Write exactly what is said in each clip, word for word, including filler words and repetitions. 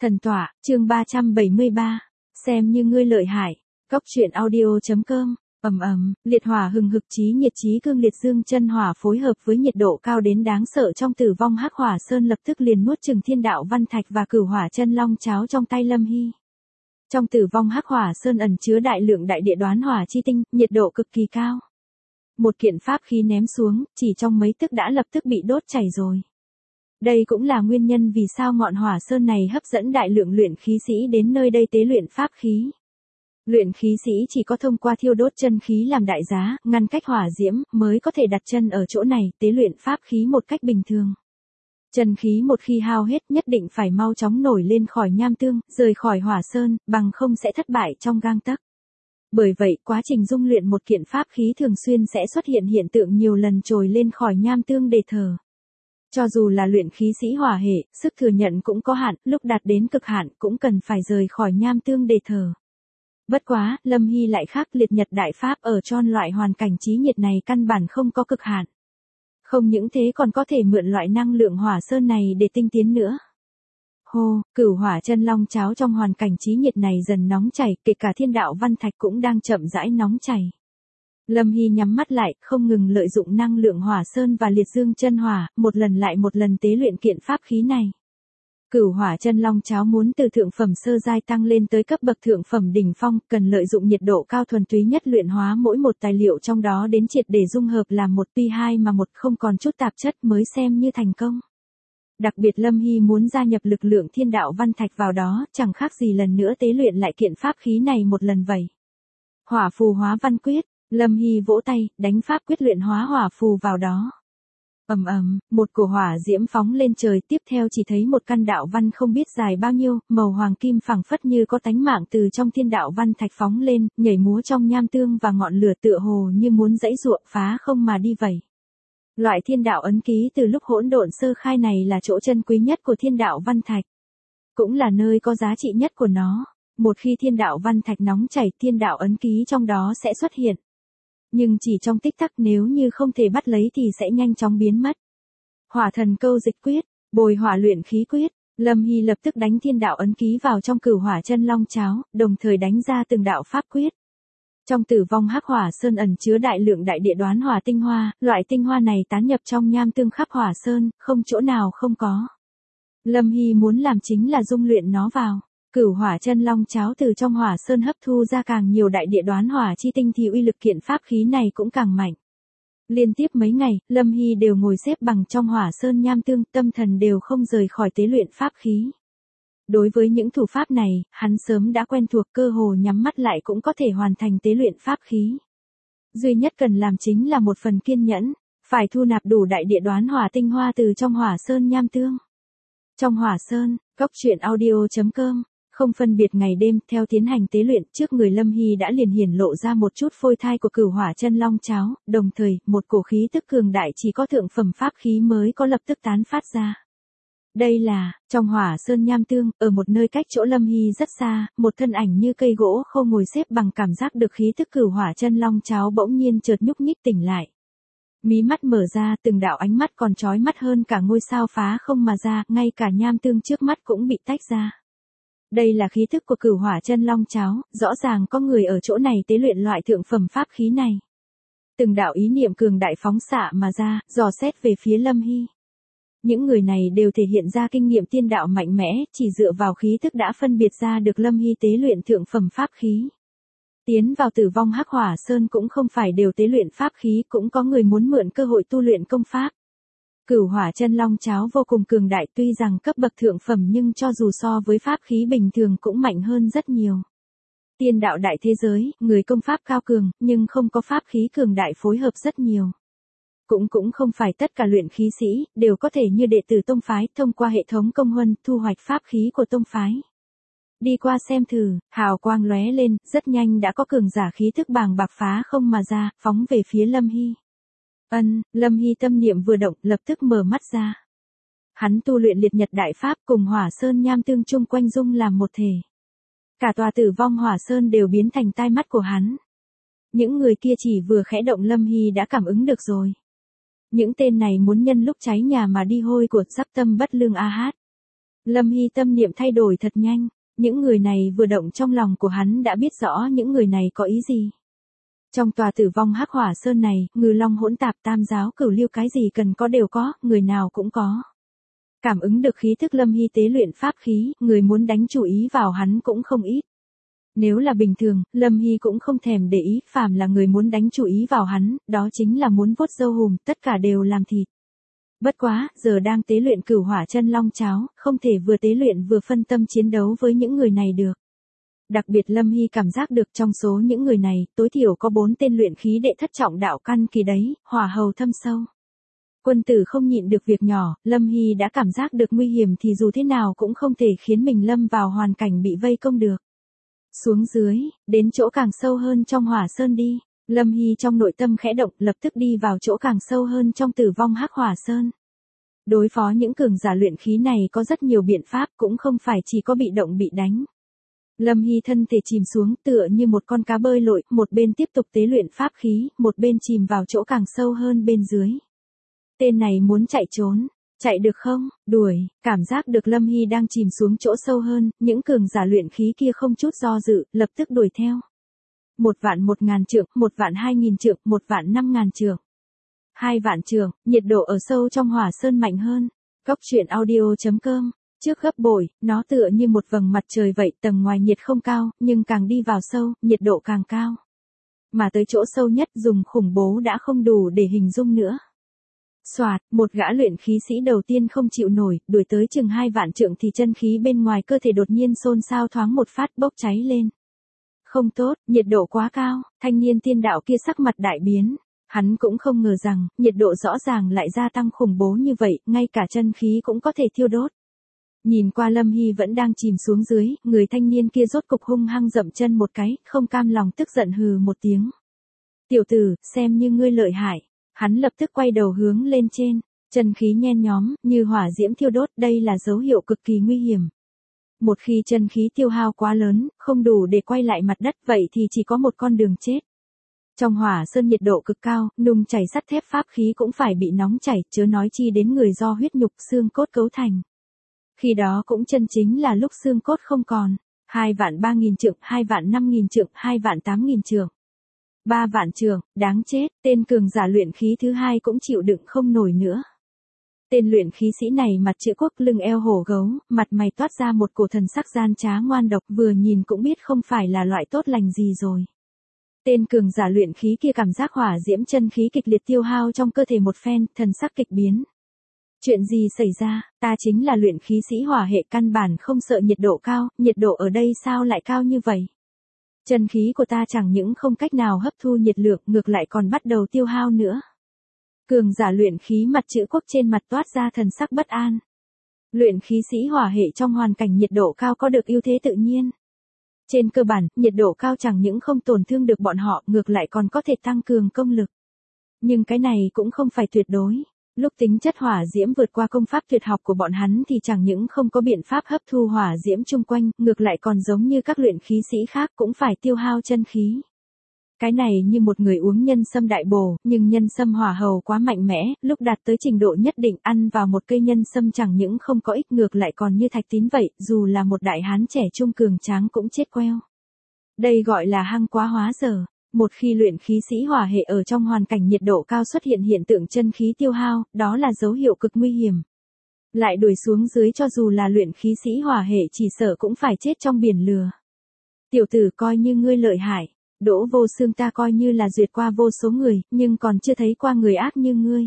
Thần tọa, chương ba trăm bảy mươi ba. Xem như ngươi lợi hại. Cốc truyện audio chấm com. Ầm ầm, liệt hỏa hừng hực, chí nhiệt chí cương liệt dương chân hỏa phối hợp với nhiệt độ cao đến đáng sợ trong Tử Vong Hắc Hỏa Sơn lập tức liền nuốt chửng Thiên Đạo Văn Thạch và Cửu Hỏa Chân Long cháo trong tay Lâm Hy. Trong Tử Vong Hắc Hỏa Sơn ẩn chứa đại lượng đại địa đoán hỏa chi tinh, nhiệt độ cực kỳ cao. Một kiện pháp khí ném xuống, chỉ trong mấy tức đã lập tức bị đốt chảy rồi. Đây cũng là nguyên nhân vì sao ngọn hỏa sơn này hấp dẫn đại lượng luyện khí sĩ đến nơi đây tế luyện pháp khí. Luyện khí sĩ chỉ có thông qua thiêu đốt chân khí làm đại giá, ngăn cách hỏa diễm, mới có thể đặt chân ở chỗ này tế luyện pháp khí một cách bình thường. Chân khí một khi hao hết nhất định phải mau chóng nổi lên khỏi nham tương, rời khỏi hỏa sơn, bằng không sẽ thất bại trong gang tấc. Bởi vậy, quá trình dung luyện một kiện pháp khí thường xuyên sẽ xuất hiện hiện tượng nhiều lần trồi lên khỏi nham tương để thở. Cho dù là luyện khí sĩ hỏa hệ, sức thừa nhận cũng có hạn, lúc đạt đến cực hạn cũng cần phải rời khỏi nham tương để thở. Bất quá, Lâm Hy lại khác, liệt nhật đại pháp ở trong loại hoàn cảnh chí nhiệt này căn bản không có cực hạn. Không những thế còn có thể mượn loại năng lượng hỏa sơn này để tinh tiến nữa. Hô, Cửu Hỏa Chân Long cháo trong hoàn cảnh chí nhiệt này dần nóng chảy, kể cả Thiên Đạo Văn Thạch cũng đang chậm rãi nóng chảy. Lâm Hy nhắm mắt lại, không ngừng lợi dụng năng lượng hỏa sơn và liệt dương chân hỏa, một lần lại một lần tế luyện kiện pháp khí này. Cửu Hỏa Chân Long cháo muốn từ thượng phẩm sơ giai tăng lên tới cấp bậc thượng phẩm đỉnh phong, cần lợi dụng nhiệt độ cao thuần túy nhất luyện hóa mỗi một tài liệu trong đó đến triệt để dung hợp làm một pi hai mà một, không còn chút tạp chất mới xem như thành công. Đặc biệt Lâm Hy muốn gia nhập lực lượng Thiên Đạo Văn Thạch vào đó, chẳng khác gì lần nữa tế luyện lại kiện pháp khí này một lần vậy. Hỏa phù hóa văn quyết. Lâm Hy vỗ tay, đánh pháp quyết luyện hóa hỏa phù vào đó. Ầm ầm, một cổ hỏa diễm phóng lên trời, tiếp theo chỉ thấy một căn đạo văn không biết dài bao nhiêu, màu hoàng kim phẳng phất như có tánh mạng từ trong Thiên Đạo Văn Thạch phóng lên, nhảy múa trong nham tương và ngọn lửa tựa hồ như muốn giãy giụa phá không mà đi vậy. Loại Thiên Đạo ấn ký từ lúc hỗn độn sơ khai này là chỗ chân quý nhất của Thiên Đạo Văn Thạch, cũng là nơi có giá trị nhất của nó. Một khi Thiên Đạo Văn Thạch nóng chảy, Thiên Đạo ấn ký trong đó sẽ xuất hiện. Nhưng chỉ trong tích tắc, nếu như không thể bắt lấy thì sẽ nhanh chóng biến mất. Hỏa thần câu dịch quyết, bồi hỏa luyện khí quyết. Lâm Hy lập tức đánh Thiên Đạo ấn ký vào trong Cửu Hỏa Chân Long cháo, đồng thời đánh ra từng đạo pháp quyết. Trong Tử Vong Hắc Hỏa Sơn ẩn chứa đại lượng đại địa đoán hỏa tinh hoa, loại tinh hoa này tán nhập trong nham tương khắp hỏa sơn, không chỗ nào không có. Lâm Hy muốn làm chính là dung luyện nó vào. Cửu Hỏa Chân Long cháo từ trong hỏa sơn hấp thu ra càng nhiều đại địa đoán hỏa chi tinh thì uy lực kiện pháp khí này cũng càng mạnh. Liên tiếp mấy ngày, Lâm Hy đều ngồi xếp bằng trong hỏa sơn nham tương, tâm thần đều không rời khỏi tế luyện pháp khí. Đối với những thủ pháp này, hắn sớm đã quen thuộc, cơ hồ nhắm mắt lại cũng có thể hoàn thành tế luyện pháp khí. Duy nhất cần làm chính là một phần kiên nhẫn, phải thu nạp đủ đại địa đoán hỏa tinh hoa từ trong hỏa sơn nham tương. Trong hỏa sơn, cốc truyện audio chấm com. Không phân biệt ngày đêm, theo tiến hành tế luyện, trước người Lâm Hy đã liền hiển lộ ra một chút phôi thai của Cửu Hỏa Chân Long cháo, đồng thời, một cổ khí tức cường đại chỉ có thượng phẩm pháp khí mới có lập tức tán phát ra. Đây là, trong hỏa sơn nham tương, ở một nơi cách chỗ Lâm Hy rất xa, một thân ảnh như cây gỗ khô ngồi xếp bằng, cảm giác được khí tức Cửu Hỏa Chân Long cháo bỗng nhiên chợt nhúc nhích tỉnh lại. Mí mắt mở ra, từng đạo ánh mắt còn chói mắt hơn cả ngôi sao phá không mà ra, ngay cả nham tương trước mắt cũng bị tách ra. Đây là khí thức của Cửu Hỏa Chân Long cháo, rõ ràng có người ở chỗ này tế luyện loại thượng phẩm pháp khí này. Từng đạo ý niệm cường đại phóng xạ mà ra, dò xét về phía Lâm Hy. Những người này đều thể hiện ra kinh nghiệm tiên đạo mạnh mẽ, chỉ dựa vào khí thức đã phân biệt ra được Lâm Hy tế luyện thượng phẩm pháp khí. Tiến vào Tử Vong Hắc Hỏa Sơn cũng không phải đều tế luyện pháp khí, cũng có người muốn mượn cơ hội tu luyện công pháp. Cửu Hỏa Chân Long cháo vô cùng cường đại, tuy rằng cấp bậc thượng phẩm nhưng cho dù so với pháp khí bình thường cũng mạnh hơn rất nhiều. Tiên đạo đại thế giới, người công pháp cao cường, nhưng không có pháp khí cường đại phối hợp rất nhiều. Cũng cũng không phải tất cả luyện khí sĩ, đều có thể như đệ tử tông phái, thông qua hệ thống công huân, thu hoạch pháp khí của tông phái. Đi qua xem thử, hào quang lóe lên, rất nhanh đã có cường giả khí thức bàng bạc phá không mà ra, phóng về phía Lâm Hy. Ân, Lâm Hy tâm niệm vừa động, lập tức mở mắt ra. Hắn tu luyện liệt nhật đại pháp cùng hỏa sơn nham tương chung quanh dung làm một thể. Cả tòa Tử Vong hỏa sơn đều biến thành tai mắt của hắn. Những người kia chỉ vừa khẽ động Lâm Hy đã cảm ứng được rồi. Những tên này muốn nhân lúc cháy nhà mà đi hôi của, sắp tâm bất lương a hát. Lâm Hy tâm niệm thay đổi thật nhanh, những người này vừa động trong lòng của hắn đã biết rõ những người này có ý gì. Trong tòa tử vong hắc hỏa sơn này, ngư long hỗn tạp tam giáo cửu lưu cái gì cần có đều có, người nào cũng có. Cảm ứng được khí thức Lâm Hy tế luyện pháp khí, người muốn đánh chủ ý vào hắn cũng không ít. Nếu là bình thường, Lâm Hy cũng không thèm để ý, phàm là người muốn đánh chủ ý vào hắn, đó chính là muốn vuốt râu hùm, tất cả đều làm thịt. Bất quá, giờ đang tế luyện cửu hỏa chân long cháo, không thể vừa tế luyện vừa phân tâm chiến đấu với những người này được. Đặc biệt Lâm Hy cảm giác được trong số những người này, tối thiểu có bốn tên luyện khí đệ thất trọng đạo căn kỳ đấy, hỏa hầu thâm sâu. Quân tử không nhịn được việc nhỏ, Lâm Hy đã cảm giác được nguy hiểm thì dù thế nào cũng không thể khiến mình lâm vào hoàn cảnh bị vây công được. Xuống dưới, đến chỗ càng sâu hơn trong hỏa sơn đi. Lâm Hy trong nội tâm khẽ động, lập tức đi vào chỗ càng sâu hơn trong tử vong hắc hỏa sơn. Đối phó những cường giả luyện khí này có rất nhiều biện pháp, cũng không phải chỉ có bị động bị đánh. Lâm Hy thân thể chìm xuống tựa như một con cá bơi lội, một bên tiếp tục tế luyện pháp khí, một bên chìm vào chỗ càng sâu hơn bên dưới. Tên này muốn chạy trốn, chạy được không, đuổi, cảm giác được Lâm Hy đang chìm xuống chỗ sâu hơn, những cường giả luyện khí kia không chút do dự, lập tức đuổi theo. Một vạn một ngàn trượng, một vạn hai nghìn trượng, một vạn năm ngàn trượng. Hai vạn trượng, nhiệt độ ở sâu trong hỏa sơn mạnh hơn. Cốc truyện audio chấm com. Trước gấp bội, nó tựa như một vầng mặt trời vậy, tầng ngoài nhiệt không cao, nhưng càng đi vào sâu, nhiệt độ càng cao. Mà tới chỗ sâu nhất dùng khủng bố đã không đủ để hình dung nữa. Soạt, một gã luyện khí sĩ đầu tiên không chịu nổi, đuổi tới chừng hai vạn trượng thì chân khí bên ngoài cơ thể đột nhiên xôn xao thoáng một phát bốc cháy lên. Không tốt, nhiệt độ quá cao, thanh niên tiên đạo kia sắc mặt đại biến. Hắn cũng không ngờ rằng, nhiệt độ rõ ràng lại gia tăng khủng bố như vậy, ngay cả chân khí cũng có thể thiêu đốt. Nhìn qua Lâm Hy vẫn đang chìm xuống dưới, người thanh niên kia rốt cục hung hăng dậm chân một cái, không cam lòng tức giận hừ một tiếng. Tiểu tử, xem như ngươi lợi hại. Hắn lập tức quay đầu hướng lên trên, chân khí nhen nhóm, như hỏa diễm thiêu đốt, đây là dấu hiệu cực kỳ nguy hiểm. Một khi chân khí tiêu hao quá lớn, không đủ để quay lại mặt đất, vậy thì chỉ có một con đường chết. Trong hỏa sơn nhiệt độ cực cao, nung chảy sắt thép pháp khí cũng phải bị nóng chảy, chớ nói chi đến người do huyết nhục xương cốt cấu thành. Khi đó cũng chân chính là lúc xương cốt không còn. Hai vạn ba nghìn trượng, hai vạn năm nghìn trượng, hai vạn tám nghìn trượng. Ba vạn trượng, đáng chết, tên cường giả luyện khí thứ hai cũng chịu đựng không nổi nữa. Tên luyện khí sĩ này mặt chữ quốc lưng eo hổ gấu, mặt mày toát ra một cổ thần sắc gian trá ngoan độc, vừa nhìn cũng biết không phải là loại tốt lành gì rồi. Tên cường giả luyện khí kia cảm giác hỏa diễm chân khí kịch liệt tiêu hao trong cơ thể một phen, thần sắc kịch biến. Chuyện gì xảy ra, ta chính là luyện khí sĩ hỏa hệ căn bản không sợ nhiệt độ cao, nhiệt độ ở đây sao lại cao như vậy? Chân khí của ta chẳng những không cách nào hấp thu nhiệt lượng, ngược lại còn bắt đầu tiêu hao nữa. Cường giả luyện khí mặt chữ quốc trên mặt toát ra thần sắc bất an. Luyện khí sĩ hỏa hệ trong hoàn cảnh nhiệt độ cao có được ưu thế tự nhiên. Trên cơ bản, nhiệt độ cao chẳng những không tổn thương được bọn họ, ngược lại còn có thể tăng cường công lực. Nhưng cái này cũng không phải tuyệt đối. Lúc tính chất hỏa diễm vượt qua công pháp tuyệt học của bọn hắn thì chẳng những không có biện pháp hấp thu hỏa diễm chung quanh, ngược lại còn giống như các luyện khí sĩ khác cũng phải tiêu hao chân khí. Cái này như một người uống nhân sâm đại bổ, nhưng nhân sâm hỏa hầu quá mạnh mẽ, lúc đạt tới trình độ nhất định ăn vào một cây nhân sâm chẳng những không có ích, ngược lại còn như thạch tín vậy, dù là một đại hán trẻ trung cường tráng cũng chết queo. Đây gọi là hăng quá hóa dở. Một khi luyện khí sĩ hỏa hệ ở trong hoàn cảnh nhiệt độ cao xuất hiện hiện tượng chân khí tiêu hao, đó là dấu hiệu cực nguy hiểm. Lại đuổi xuống dưới cho dù là luyện khí sĩ hỏa hệ chỉ sợ cũng phải chết trong biển lửa. Tiểu tử coi như ngươi lợi hại, Đỗ Vô Xương ta coi như là duyệt qua vô số người, nhưng còn chưa thấy qua người ác như ngươi.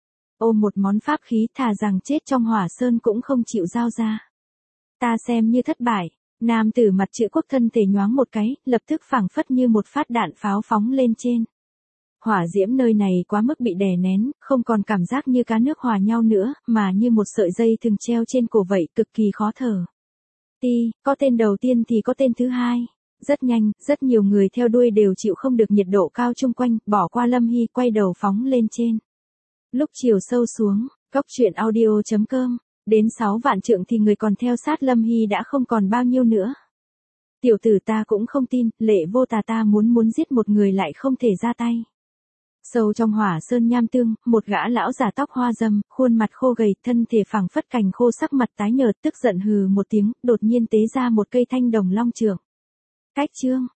Ôm một món pháp khí thà rằng chết trong hỏa sơn cũng không chịu giao ra. Ta xem như thất bại. Nam tử mặt chữ quốc thân thể nhoáng một cái, lập tức phảng phất như một phát đạn pháo phóng lên trên. Hỏa diễm nơi này quá mức bị đè nén, không còn cảm giác như cá nước hòa nhau nữa, mà như một sợi dây thừng treo trên cổ vậy, cực kỳ khó thở. Ti, có tên đầu tiên thì có tên thứ hai. Rất nhanh, rất nhiều người theo đuôi đều chịu không được nhiệt độ cao chung quanh, bỏ qua Lâm Hy quay đầu phóng lên trên. Lúc chiều sâu xuống, cốc truyện audio chấm com. Đến sáu vạn trượng thì người còn theo sát Lâm Hy đã không còn bao nhiêu nữa. Tiểu tử ta cũng không tin, lệ vô tà ta muốn muốn giết một người lại không thể ra tay. Sâu trong hỏa sơn nham tương, một gã lão già tóc hoa râm, khuôn mặt khô gầy, thân thể phẳng phất cành khô, sắc mặt tái nhợt, tức giận hừ một tiếng, đột nhiên tế ra một cây thanh đồng long chưởng. Cách chương